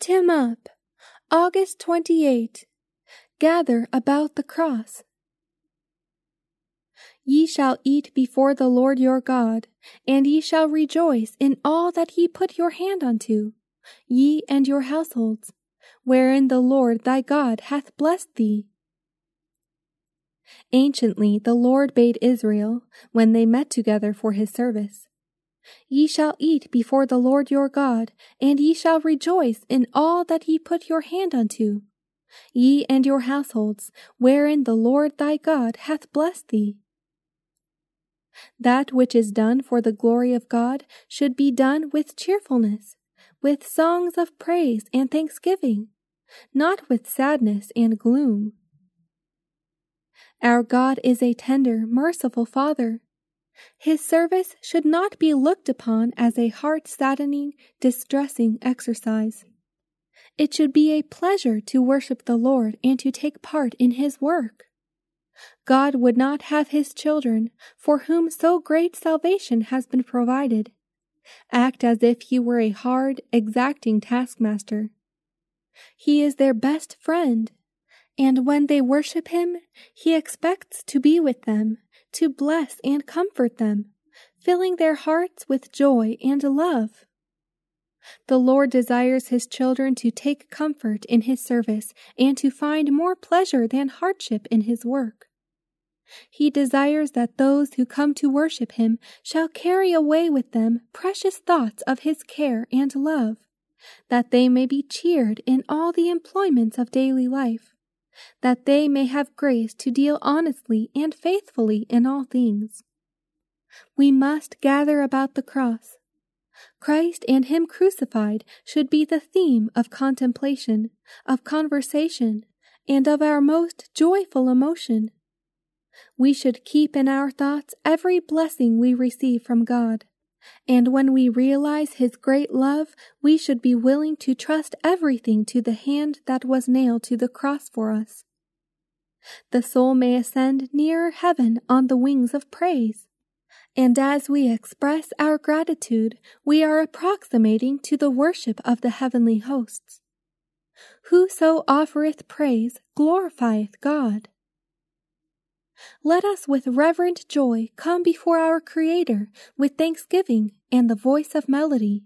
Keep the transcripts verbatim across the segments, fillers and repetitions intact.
Lift him up. August twenty-eighth. Gather about the cross. Ye shall eat before the Lord your God, and ye shall rejoice in all that ye put your hand unto, ye and your households, wherein the Lord thy God hath blessed thee. Anciently the Lord bade Israel, when they met together for his service, Ye shall eat before the Lord your God, and ye shall rejoice in all that ye put your hand unto, ye and your households, wherein the Lord thy God hath blessed thee. That which is done for the glory of God should be done with cheerfulness, with songs of praise and thanksgiving, not with sadness and gloom. Our God is a tender, merciful Father. His service should not be looked upon as a heart-saddening, distressing exercise. It should be a pleasure to worship the Lord and to take part in his work. God would not have his children, for whom so great salvation has been provided, act as if he were a hard, exacting taskmaster. He is their best friend, and when they worship him, he expects to be with them, to bless and comfort them, filling their hearts with joy and love. The Lord desires his children to take comfort in his service and to find more pleasure than hardship in his work. He desires that those who come to worship him shall carry away with them precious thoughts of his care and love, that they may be cheered in all the employments of daily life, that they may have grace to deal honestly and faithfully in all things. We must gather about the cross. Christ and him crucified should be the theme of contemplation, of conversation, and of our most joyful emotion. We should keep in our thoughts every blessing we receive from God, and when we realize his great love, we should be willing to trust everything to the hand that was nailed to the cross for us. The soul may ascend nearer heaven on the wings of praise, and as we express our gratitude, we are approximating to the worship of the heavenly hosts. Whoso offereth praise glorifieth God. Let us with reverent joy come before our Creator with thanksgiving and the voice of melody.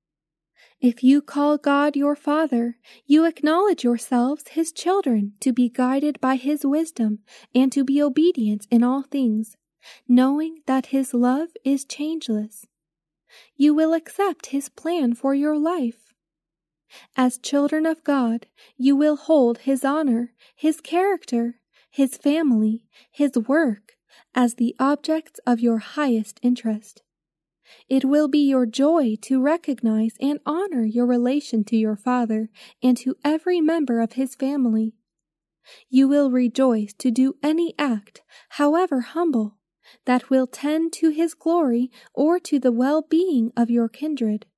If you call God your Father, you acknowledge yourselves his children to be guided by his wisdom and to be obedient in all things, knowing that his love is changeless. You will accept his plan for your life. As children of God, you will hold his honor, his character, his family, his work, as the objects of your highest interest. It will be your joy to recognize and honor your relation to your Father and to every member of his family. You will rejoice to do any act, however humble, that will tend to his glory or to the well-being of your kindred.